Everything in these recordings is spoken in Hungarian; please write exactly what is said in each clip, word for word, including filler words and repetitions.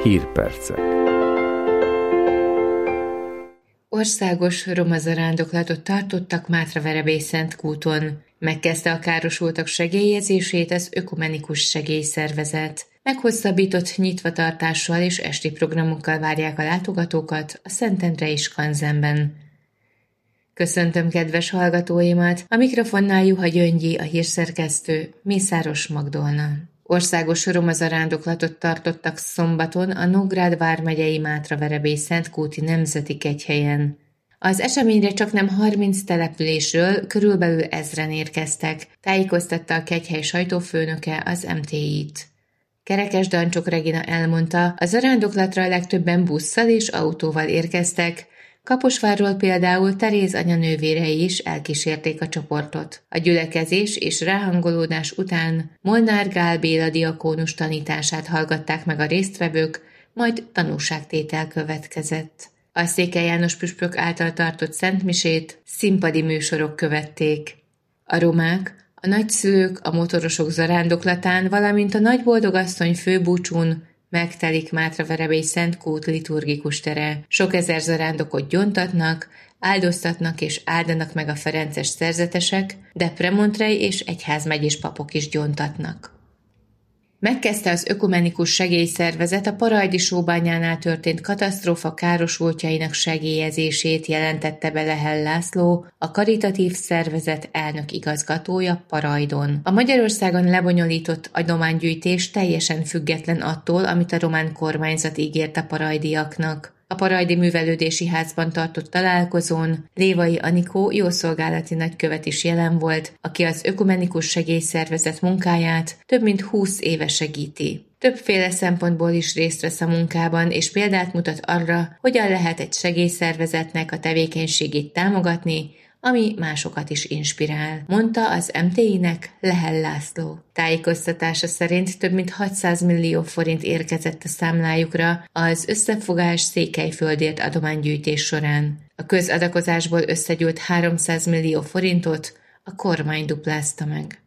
Hírpercek. Országos roma zarándoklatot tartottak Mátraverebélyszentkúton. Megkezdte a károsultak segélyezését az Ökumenikus Segélyszervezet. Meghosszabbított nyitvatartással és esti programokkal várják a látogatókat a Szentendrei skanzenben. Köszöntöm kedves hallgatóimat, a mikrofonnál Juha Gyöngyi, a hírszerkesztő, Mészáros Magdolna. Országos roma zarándoklatot tartottak szombaton a Nógrád vármegyei Mátraverebélyszentkúti Nemzeti Kegyhelyen. Az eseményre csaknem harminc településről körülbelül ezren érkeztek, tájékoztatta a kegyhely sajtófőnöke az em té í-t. Kerekes Dancsok Regina elmondta, a zarándoklatra a legtöbben busszal és autóval érkeztek, Kaposvárról például Teréz anyanővérei is elkísérték a csoportot. A gyülekezés és ráhangolódás után Molnár Gál Béla diakónus tanítását hallgatták meg a résztvevők, majd tanúságtétel következett. A Székely János püspök által tartott szentmisét színpadi műsorok követték. A romák, a nagyszülők a motorosok zarándoklatán, valamint a nagyboldogasszony főbúcsún megtelik Mátraverebélyszentkút liturgikus tere. Sok ezer zarándokot gyontatnak, áldoztatnak és áldanak meg a ferences szerzetesek, de premontrei és egyházmegyés papok is gyontatnak. Megkezdte az Ökumenikus Segélyszervezet a Parajdi sóbányánál történt katasztrófa károsultjainak segélyezését, jelentette be Lehel László, a karitatív szervezet elnök igazgatója Parajdon. A Magyarországon lebonyolított adománygyűjtés teljesen független attól, amit a román kormányzat ígért a parajdiaknak. A Parajdi Művelődési Házban tartott találkozón Lévai Anikó jószolgálati nagykövet is jelen volt, aki az Ökumenikus Segélyszervezet munkáját több mint húsz éve segíti. Többféle szempontból is részt vesz a munkában, és példát mutat arra, hogyan lehet egy segélyszervezetnek a tevékenységét támogatni, ami másokat is inspirál, mondta az em té í-nek Lehel László. Tájékoztatása szerint több mint hatszáz millió forint érkezett a számlájukra az Összefogás Székelyföldért adománygyűjtés során. A közadakozásból összegyűlt háromszáz millió forintot a kormány duplázta meg.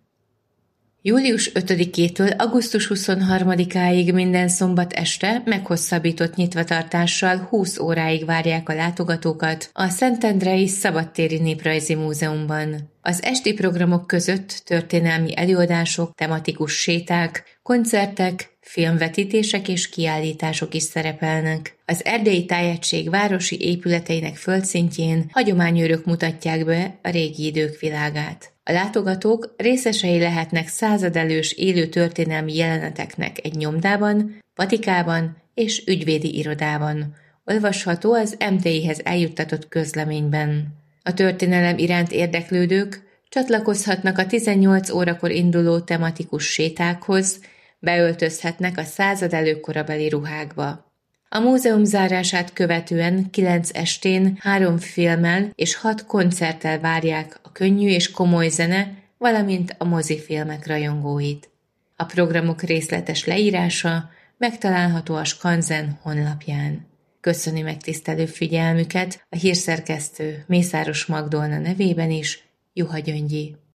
július ötödikétől augusztus huszonharmadikáig minden szombat este meghosszabbított nyitvatartással húsz óráig várják a látogatókat a Szentendrei Szabadtéri Néprajzi Múzeumban. Az esti programok között történelmi előadások, tematikus séták, koncertek, filmvetítések és kiállítások is szerepelnek. Az Erdélyi Tájegység városi épületeinek földszintjén hagyományőrök mutatják be a régi idők világát. A látogatók részesei lehetnek századelős élő történelmi jeleneteknek egy nyomdában, patikában és ügyvédi irodában. Olvasható az em té í-hez eljuttatott közleményben. A történelem iránt érdeklődők csatlakozhatnak a tizennyolc órakor induló tematikus sétákhoz, beöltözhetnek a századelők korabeli ruhákba. A múzeum zárását követően kilenc estén három filmmel és hat koncerttel várják a könnyű és komoly zene, valamint a mozifilmek rajongóit. A programok részletes leírása megtalálható a skanzen honlapján. Köszöni megtisztelő figyelmüket a hírszerkesztő Mészáros Magdolna nevében is, Juha Gyöngyi.